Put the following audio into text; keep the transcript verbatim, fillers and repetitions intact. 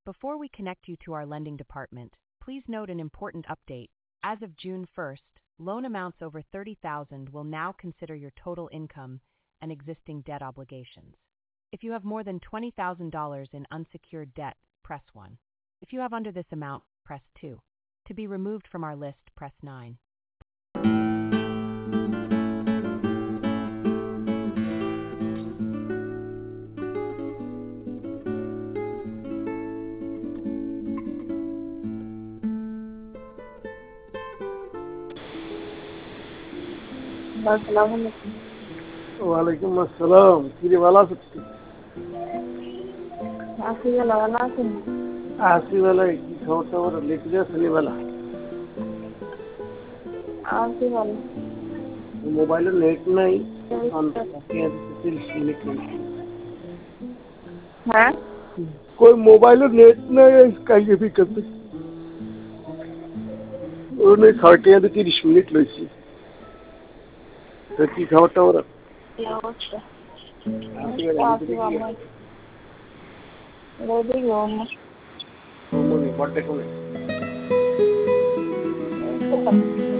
Before we connect you to our lending department, please note an important update. As of June first, loan amounts over thirty thousand dollars will now consider your total income and existing debt obligations. If you have more than twenty thousand dollars in unsecured debt, press one. If you have under this amount, press two. To be removed from our list, press nine. ওয়ালাইকুম আসসালাম। কি রে ভালো আছো? আছি বেলা ভালো আছেন? আছি বেলায় কি খবর টবর লিখে আসলি বেলা? আছি ভালো। মোবাইলে নেট নাই, তিরিশ মিনিট হ্যাঁ কই মোবাইলে নেট নাই কাইকে ফিকাতে ওনে ছয়টা তিরিশ মিনিট লইছি। কি খবর টবর? কি অবস্থা? আছি ভালো। রোদে গরম। মনে বড় দেখো না।